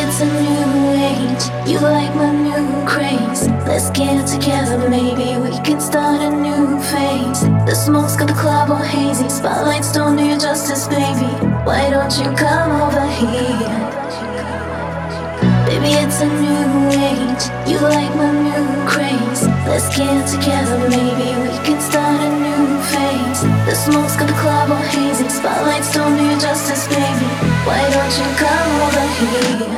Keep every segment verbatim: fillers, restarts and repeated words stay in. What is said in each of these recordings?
it's a new age. You like my new craze. Let's get together, maybe we can start a new phase. The smoke's got the club all hazy. Spotlights don't do you justice, baby. Why don't you come over here? Baby, it's a new age. You like my new craze. Let's get together, maybe we can start a new phase. The smoke's got the club all hazy. Spotlights don't do you justice, baby. Why don't you come over here?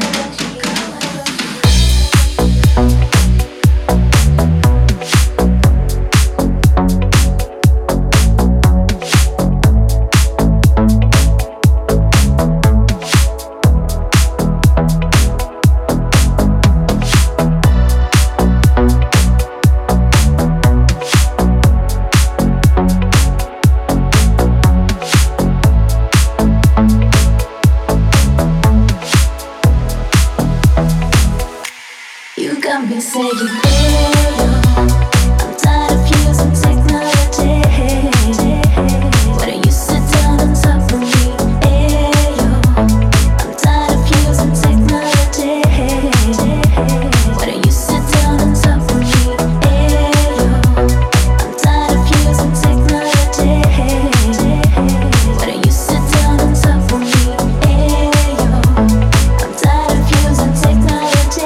Got me saying, hey, yo, I'm tired of using technology. Why don't you sit down on top of me? Hey, yo, I'm tired of using technology. Why don't you sit down on top of me? Hey, yo, I'm tired of using technology. Why don't you sit down on top of me? Hey, yo, I'm tired of using technology.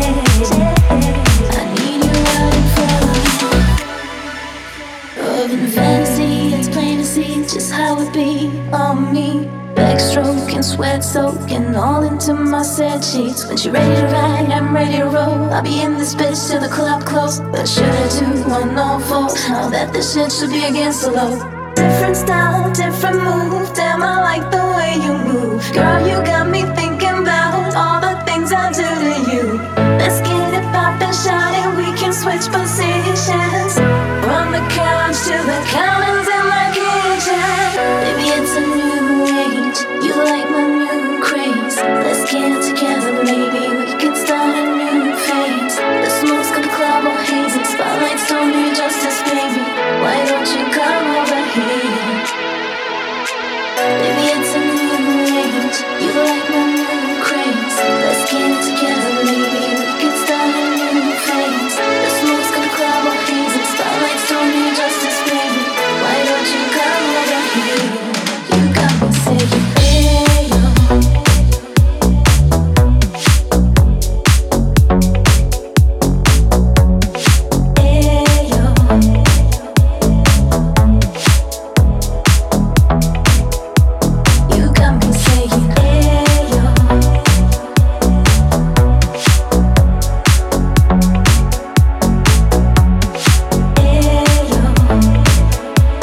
Fantasy, it's plain to see just how it be on me. Backstroke and sweat soaking all into my sad sheets. When she ready to ride, I'm ready to roll. I'll be in this bitch till the club close. What should I do on all fours? Now that this shit should be against the law. Different style, different move. Damn, I like the way you move. Girl, you got me thinking about all the things I do to you. Let's get it poppin', shawty. We can switch positions. From the couch to the counters in my kitchen. Baby, it's a new age. You like my new craze. Let's get together, maybe we can start a new phase. The smoke's got the club all hazy. Spotlights don't do you justice, baby. Why don't you come over here? Baby, it's a new age. You like my new craze. Let's get together, maybe we can start a new phase. The smoke's got the club all hazy. Spotlights don't do you justice, baby. Why don't you come over here? You got me saying, hey, yo. Hey, yo. You got me saying, hey, yo. Hey, yo.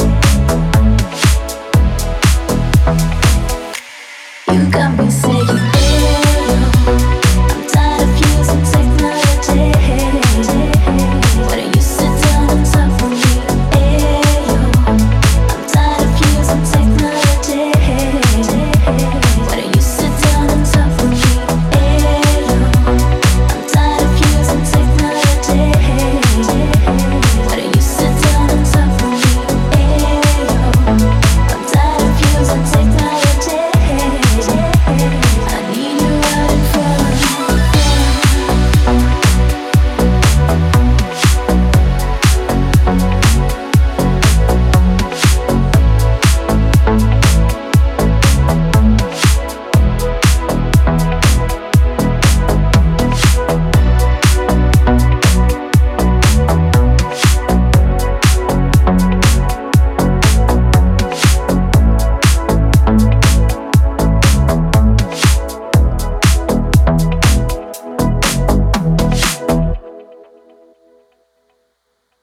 You got me saying